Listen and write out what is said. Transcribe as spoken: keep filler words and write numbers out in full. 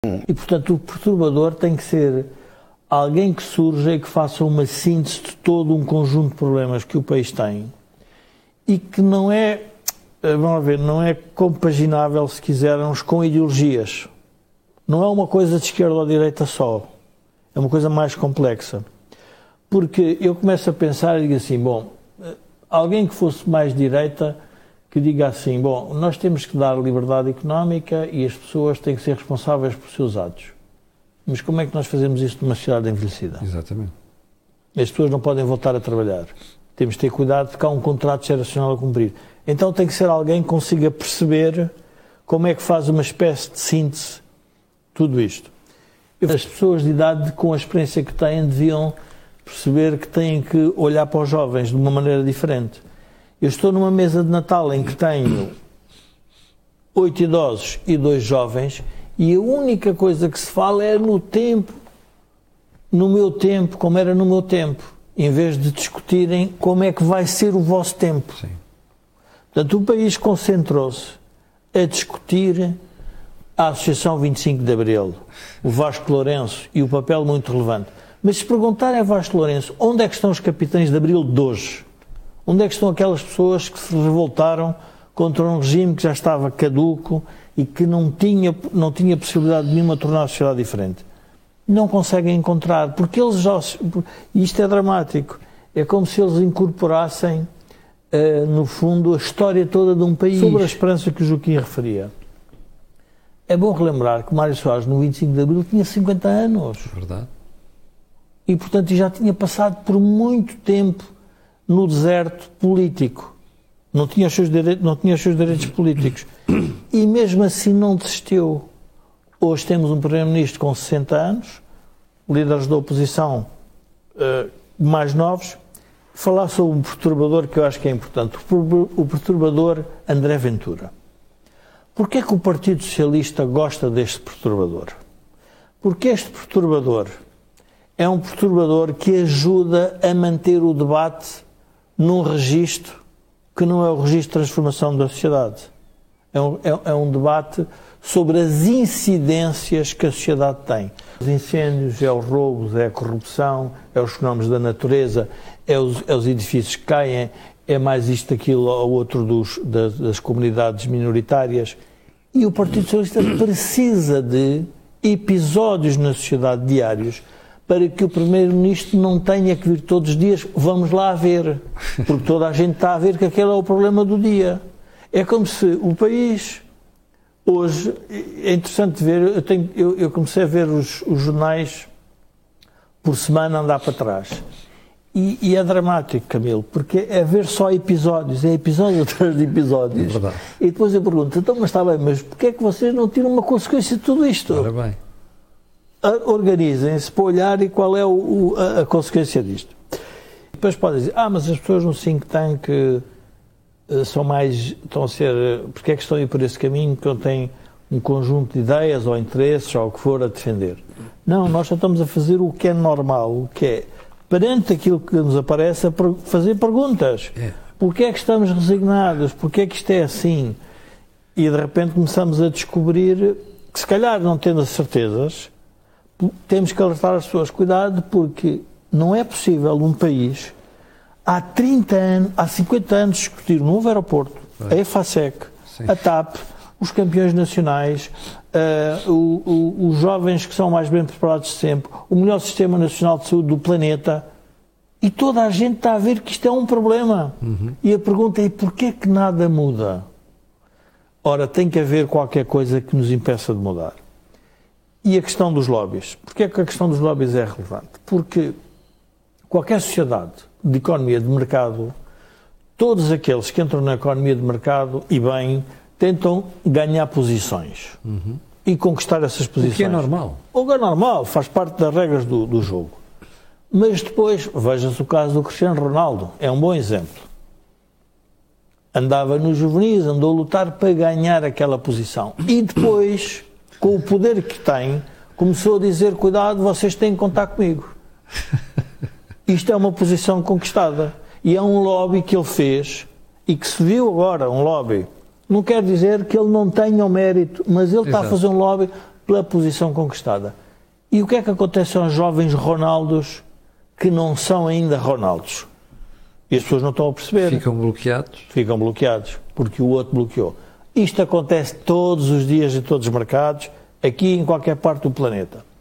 E, portanto, o perturbador tem que ser alguém que surja e que faça uma síntese de todo um conjunto de problemas que o país tem e que não é, vamos ver, não é compaginável, se quisermos, com ideologias. Não é uma coisa de esquerda ou de direita só. É uma coisa mais complexa. Porque eu começo a pensar e digo assim, bom, alguém que fosse mais direita, que diga assim, bom, nós temos que dar liberdade económica e as pessoas têm que ser responsáveis por seus atos. Mas como é que nós fazemos isso numa sociedade envelhecida? Exatamente. As pessoas não podem voltar a trabalhar. Temos de ter cuidado porque há um contrato geracional a cumprir. Então tem que ser alguém que consiga perceber como é que faz uma espécie de síntese tudo isto. As pessoas de idade, com a experiência que têm, deviam perceber que têm que olhar para os jovens de uma maneira diferente. Eu estou numa mesa de Natal em que tenho oito idosos e dois jovens e a única coisa que se fala é no tempo, no meu tempo, como era no meu tempo, em vez de discutirem como é que vai ser o vosso tempo. Sim. Portanto, o país concentrou-se a discutir a Associação vinte e cinco de Abril, o Vasco Lourenço e o papel muito relevante. Mas se perguntarem a Vasco Lourenço onde é que estão os capitães de Abril de hoje, onde é que estão aquelas pessoas que se revoltaram contra um regime que já estava caduco e que não tinha, não tinha possibilidade nenhuma de tornar a sociedade diferente? Não conseguem encontrar, porque eles já... E isto é dramático. É como se eles incorporassem, uh, no fundo, a história toda de um país. Sobre a esperança que o Joaquim referia. É bom relembrar que Mário Soares, no vinte e cinco de Abril, tinha cinquenta anos. Verdade. E, portanto, já tinha passado por muito tempo no deserto político. Não tinha os seus direitos, não tinha os seus direitos políticos. E, mesmo assim, não desistiu. Hoje temos um primeiro-ministro com sessenta anos, líderes da oposição uh, mais novos. Falar sobre um perturbador que eu acho que é importante. O perturbador André Ventura. Porquê é que o Partido Socialista gosta deste perturbador? Porque este perturbador é um perturbador que ajuda a manter o debate num registro que não é o registro de transformação da sociedade. É um, é, é um debate sobre as incidências que a sociedade tem. Os incêndios, é os roubos, é a corrupção, é os fenómenos da natureza, é os, é os edifícios que caem, é mais isto, aquilo ou outro dos, das, das comunidades minoritárias. E o Partido Socialista precisa de episódios na sociedade diários para que o Primeiro-Ministro não tenha que vir todos os dias, vamos lá ver, porque toda a gente está a ver que aquele é o problema do dia. É como se o país, hoje, é interessante ver, eu, tenho, eu, eu comecei a ver os, os jornais por semana andar para trás. E, e é dramático, Camilo, porque é ver só episódios, é episódio atrás de episódios. É verdade. E depois eu pergunto, então, mas está bem, mas porquê é que vocês não tiram uma consequência de tudo isto? Ora bem. Organizem-se para olhar e qual é o, o, a, a consequência disto. Depois podem dizer, ah, mas as pessoas no think tank uh, são mais, estão a ser, uh, porque é que estão a ir por esse caminho, que não têm um conjunto de ideias ou interesses ou o que for a defender. Não, nós só estamos a fazer o que é normal, o que é, perante aquilo que nos aparece, a fazer perguntas. É. Porquê é que estamos resignados? Porquê é que isto é assim? E de repente começamos a descobrir que, se calhar, não tendo as certezas, temos que alertar as pessoas, cuidado, porque não é possível um país há trinta anos, há cinquenta anos discutir um novo aeroporto, é. a EFASEC, Sim. a TAP, os campeões nacionais, uh, o, o, os jovens que são mais bem preparados de sempre, o melhor sistema nacional de saúde do planeta, e toda a gente está a ver que isto é um problema. Uhum. E a pergunta é, porquê que nada muda? Ora, tem que haver qualquer coisa que nos impeça de mudar. E a questão dos lobbies. Porquê é que a questão dos lobbies é relevante? Porque qualquer sociedade de economia de mercado, todos aqueles que entram na economia de mercado, e bem, tentam ganhar posições uhum. e conquistar essas posições. O que é normal. O que é normal, faz parte das regras do, do jogo. Mas depois, veja-se o caso do Cristiano Ronaldo, é um bom exemplo. Andava nos juvenis, andou a lutar para ganhar aquela posição. E depois, com o poder que tem, começou a dizer, cuidado, vocês têm que contar comigo. Isto é uma posição conquistada. E é um lobby que ele fez, e que se viu agora, um lobby Não quer dizer que ele não tenha o mérito, mas ele está Exato. a fazer um lobby pela posição conquistada. E o que é que acontece aos jovens Ronaldos que não são ainda Ronaldos? E as pessoas não estão a perceber. Ficam bloqueados. Ficam bloqueados, porque o outro bloqueou. Isto acontece todos os dias em todos os mercados, aqui em qualquer parte do planeta.